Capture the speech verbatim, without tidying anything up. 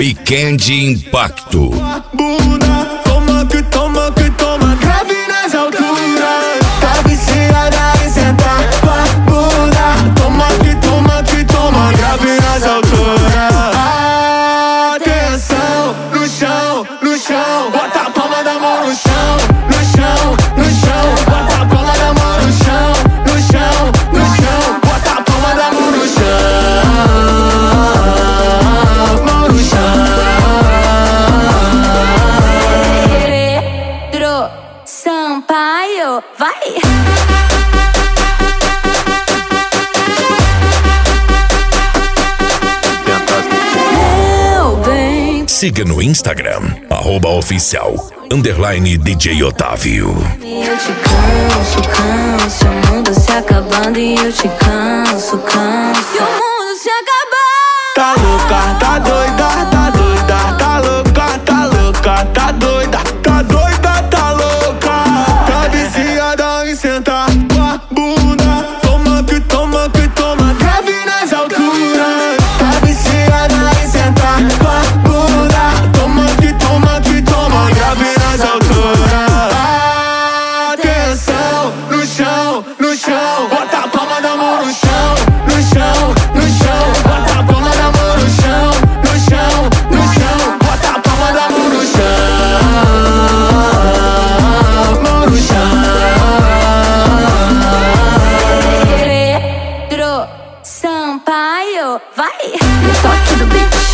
Weekend Impacto. Bunda, toma que toma que toma, grave nas alturas. Tá viciada em sentar com a bunda. Toma que toma que toma, grave nas alturas. Atenção, no chão, no chão. Bota a palma da mão no chão, no chão, no chão. Bota a palma da mão no chão, no chão, no chão. Bota a palma da mão no chão, mão no chão. Pedro Sampaio, vai! Meu bem. Siga no Instagram, arroba oficial, underline D J Otávio. Eu te canso, canso, o mundo se acabando e eu te canso, canso. E o mundo se acabando. Tá louca, tá doida, tá doida, tá louca, tá louca, tá doida, tá doida, tá louca. Tá viciada em sentar com a bunda. Toma que toma que toma, grave nas alturas. Tá viciada em sentar com a bunda. Toma que toma que toma, grave nas alturas. Atenção, no chão, no chão. Bota a palma da mão no chão, no chão, no chão. Bota a palma da mão no chão, no chão, no chão. Bota a palma da mão no chão, mão no chão. Pedro Sampaio, vai! No toque do beat.